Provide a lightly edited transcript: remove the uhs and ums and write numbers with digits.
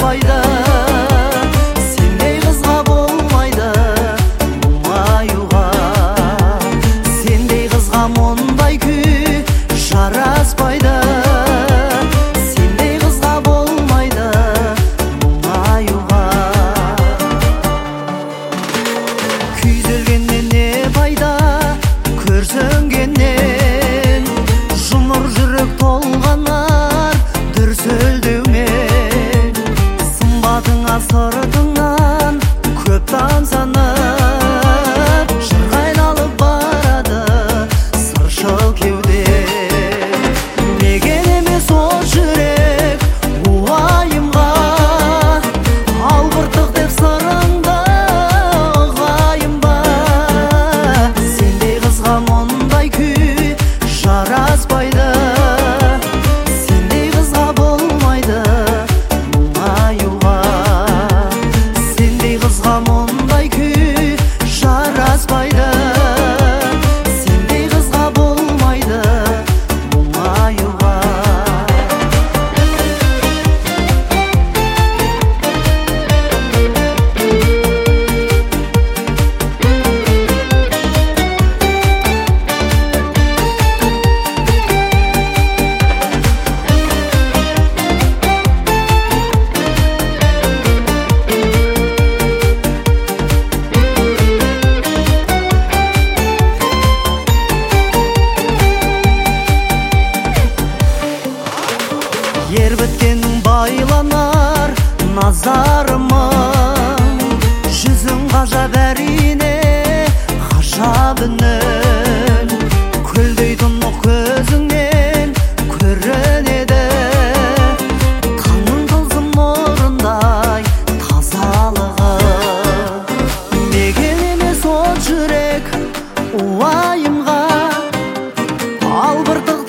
жараспайды. Сендей қызға болмайды мұңаюға. Сендей қызға мұндай күй жараспайды. Сендей қызға болмайды мұңаюға. Күйзелгеннен не пайда көрсінгеннен, жұмыр жүрек толғанар дүрсілдеумен. Сымбатыңа сыртыңнан көп тамсанып, жырға айналып барады сыршыл кеуде. Меген емес ол жүрек уайымға, албыртық деп сырыңды ұғайын ба. Сендей қызға мұндай күй жараспайды. Сендей қызға болмайды мұңаюға. Сендей қызға мұндай күй жараспайды. Сендей қызға болмайды мұңаюға. Ер біткенің байланар назарымың, жүзің ғажап әрине ғажап үнің. Көлдей тұнық көзіңнен көрінеді, таңның тылсым нұрындай тазалығы. Меген емес ол жүрек уайымға, албыртық